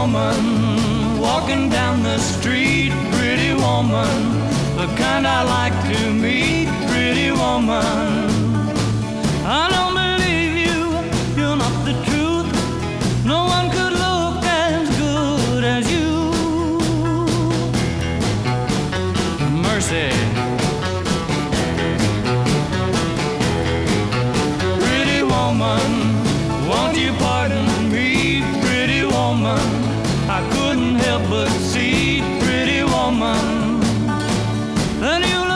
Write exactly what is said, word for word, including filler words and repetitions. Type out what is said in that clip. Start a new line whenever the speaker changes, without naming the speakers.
woman walking down the street, pretty woman, the kind I like to meet, pretty woman. I don't believe you, you're not the truth. No one could look as good as you. Mercy. Pretty woman, won't you pardon me, pretty woman? I couldn't help but see, pretty woman, that you